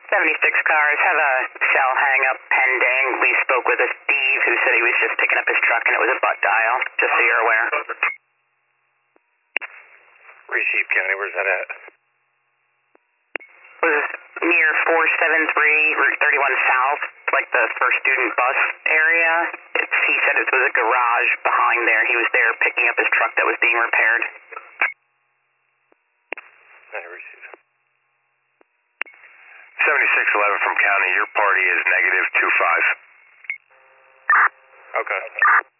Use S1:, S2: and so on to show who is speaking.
S1: 76 cars have a cell hang-up pending. We spoke with a Steve who said he was just picking up his truck and it was a butt dial, just so you're aware.
S2: Receive County, where's that at?
S1: It was near 473 Route 31 South, like the first student bus area. He said it was a garage behind there. He was there picking up his truck that was being repaired.
S2: I received. 7611 from County, your party is -25. Okay.